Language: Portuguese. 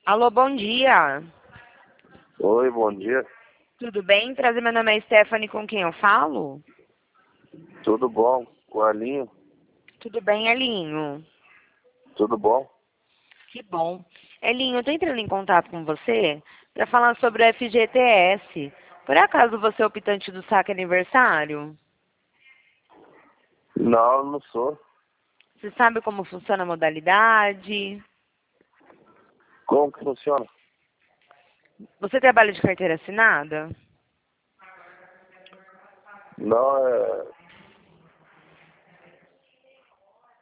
Alô, bom dia. Oi, bom dia. Tudo bem? Prazer, meu nome é Stephanie, com quem eu falo? Tudo bom? Com a Alinho? Tudo bem, Elinho? Tudo bom? Que bom. Elinho, eu tô entrando em contato com você para falar sobre o FGTS. Por acaso você é optante do saque aniversário? Não, não sou. Você sabe como funciona a modalidade? Como que funciona? Você trabalha de carteira assinada? Não,